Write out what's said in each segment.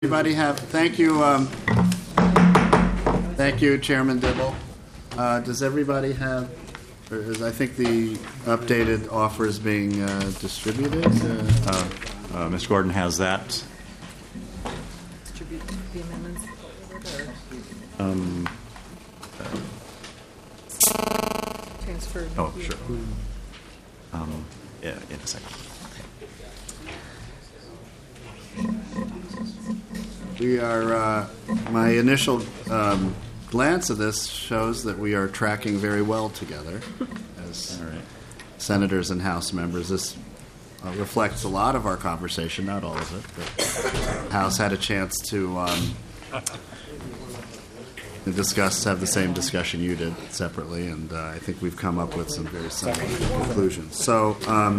Thank you, Chairman Dibble. Does everybody have, I think the updated offer is being distributed? Mr. Gordon has that. Distribute the amendments. Transferred. Oh, sure. Yeah, in a second. We are, my initial glance of this shows that we are tracking very well together as senators and House members. This reflects a lot of our conversation, not all of it, but the House had a chance to have the same discussion you did separately, and I think we've come up with some very similar conclusions. So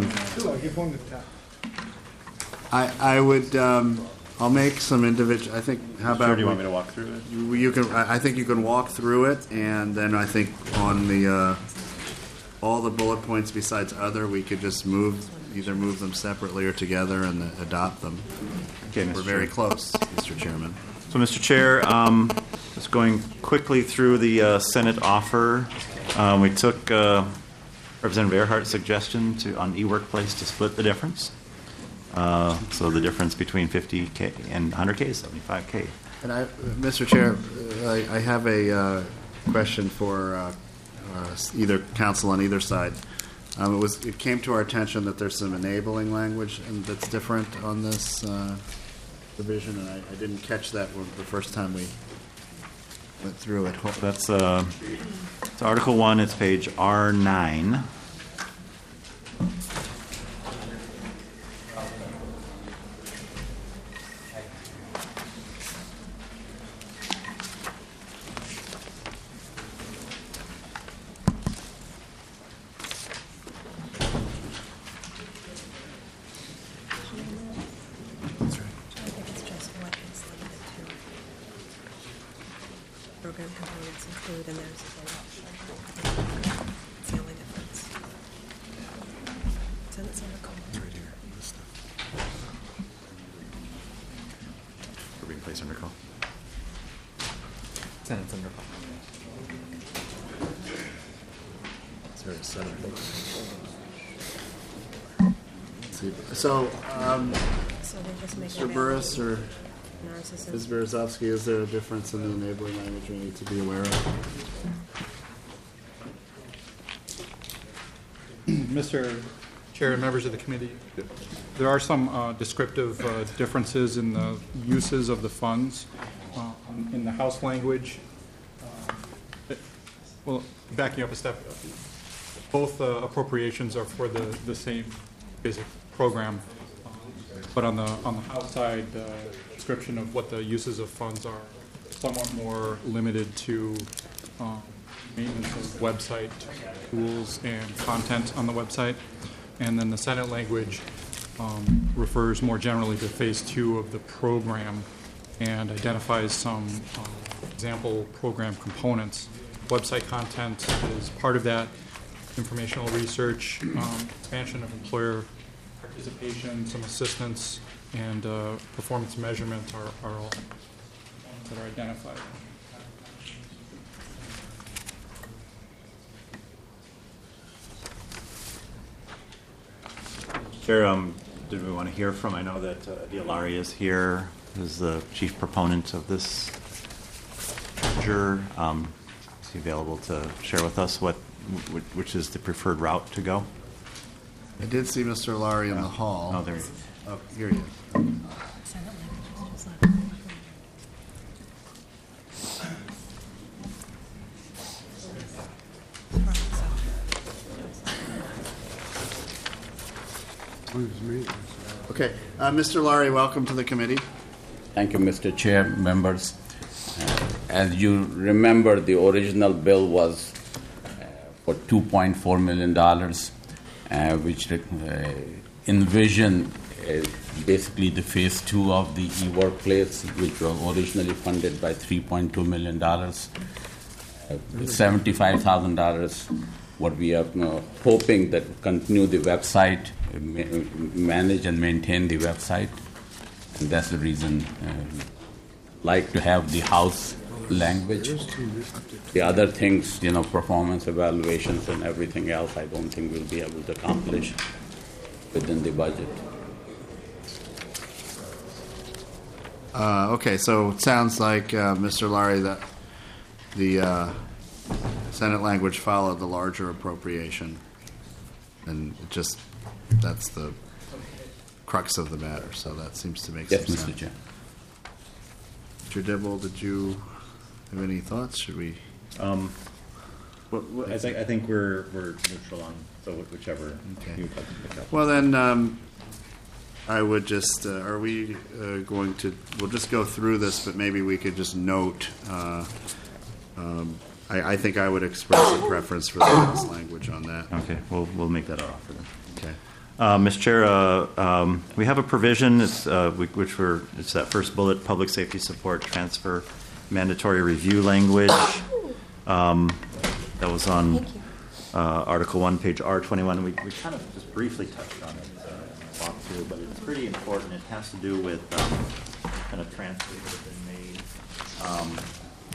I would... I'll make some individual. I think. How about? Sure, do you want me to walk through it? You can. I think you can walk through it, and then I think on the all the bullet points besides other, we could just either move them separately or together and adopt them. Okay, We're very close, Mr. Chairman. So, Mr. Chair, just going quickly through the Senate offer, we took Representative Earhart's suggestion on eWorkplace to split the difference. So the difference between 50K and 100K is 75K. And Mr. Chair, I have a question for either counsel on either side. It came to our attention that there's some enabling language that's different on this provision, and I didn't catch that the first time we went through it. That's it's Article 1. It's page R9. Program components include, and there's it's the only difference. Senate's on the call. Right here. This stuff. We're being placed under call. Senate's under call. Is there a Senate? So, they just make Mr. Burris or Narcissist. Ms. Berezovsky, is there a difference in the enabling language we need to be aware of? Mr. Chair and members of the committee, there are some descriptive differences in the uses of the funds in the House language. Well, backing up a step, both appropriations are for the same basic program, but on the House side, description of what the uses of funds are somewhat more limited to maintenance of website tools and content on the website. And then the Senate language refers more generally to phase 2 of the program and identifies some example program components. Website content is part of that. Informational research, expansion of employer participation, some assistance, and performance measurement are all that are identified. Chair, did we want to hear from? I know that Dialari is here, who's the chief proponent of this measure. Is he available to share with us which is the preferred route to go? I did see Mr. Laurie in the hall. Oh, there he is. Oh, here he is. Senate language is just Okay, Mr. Laurie, welcome to the committee. Thank you, Mr. Chair, members. As you remember, the original bill was for $2.4 million, which envisioned basically the phase 2 of the eWorkplace, which was originally funded by $3.2 million. $75,000, what we are hoping that continue the website, manage and maintain the website. And that's the reason like to have the house language. The other things, performance evaluations and everything else, I don't think we'll be able to accomplish within the budget. Okay, so it sounds like, Mr. Laurie, that the Senate language followed the larger appropriation, and that's the crux of the matter, so that seems to make Yes, some Mr. sense. Chair. Mr. Dibble, did you have any thoughts? Should we? I think we're neutral on, so whichever Okay. you pick up. Well, then, I would just, are we going to, we'll just go through this, but maybe we could just note, I think I would express a preference for the House language on that. Okay, we'll make that our offer then. Okay. Mr. Chair, we have a provision, it's that first bullet, public safety support transfer mandatory review language. That was on Thank you. Article 1, page R21. We kind of just briefly touched on it, walked through, but it's pretty important. It has to do with kind of transfers that have been made.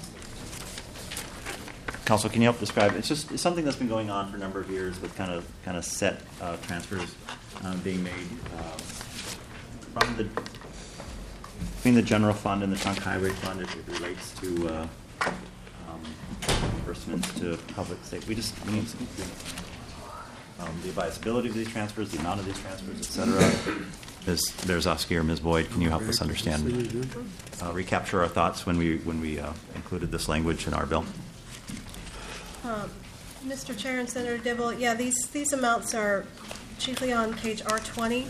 Council, can you help describe? It's something that's been going on for a number of years with kind of set transfers being made from between the general fund and the trunk highway fund as it relates to reimbursements to public safety. We need some the advisability of these transfers, the amount of these transfers, et cetera. There's Oski or Ms. Boyd. Can you help us understand, recapture our thoughts when we included this language in our bill? Mr. Chair and Senator Dibble, yeah, these amounts are chiefly on page R20,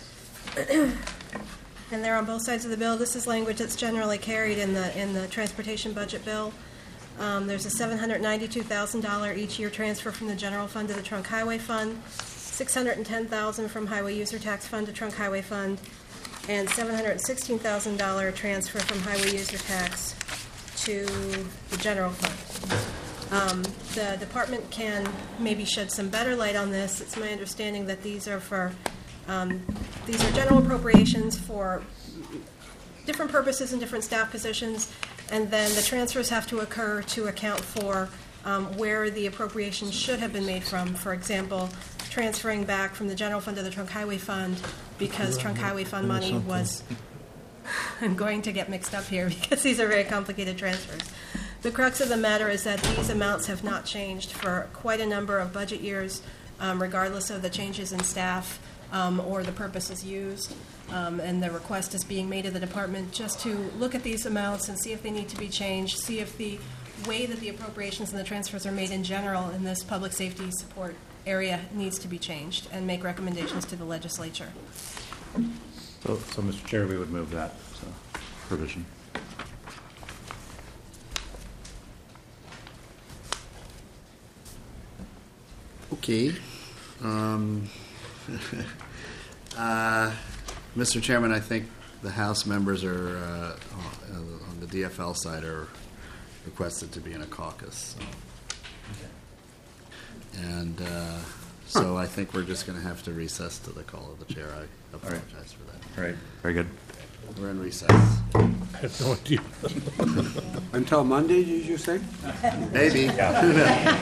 and they're on both sides of the bill. This is language that's generally carried in the transportation budget bill. There's a $792,000 each year transfer from the general fund to the trunk highway fund, $610,000 from highway user tax fund to trunk highway fund, and $716,000 transfer from highway user tax to the general fund. The department can maybe shed some better light on this. It's my understanding that these are general appropriations for different purposes and different staff positions, and then the transfers have to occur to account for where the appropriations should have been made from. For example, transferring back from the general fund to the trunk highway fund because trunk highway fund money was I'm going to get mixed up here because these are very complicated transfers. The crux of the matter is that these amounts have not changed for quite a number of budget years, regardless of the changes in staff or the purposes used. And the request is being made to the department just to look at these amounts and see if they need to be changed, see if the way that the appropriations and the transfers are made in general in this public safety support area needs to be changed, and make recommendations to the legislature. So Mr. Chair, we would move that provision. Okay. Mr. Chairman, I think the House members are on the DFL side are requested to be in a caucus. And so I think we're just going to have to recess to the call of the chair. I apologize for that. All right. Very good. We're in recess. I have no idea. Until Monday, did you say? Maybe.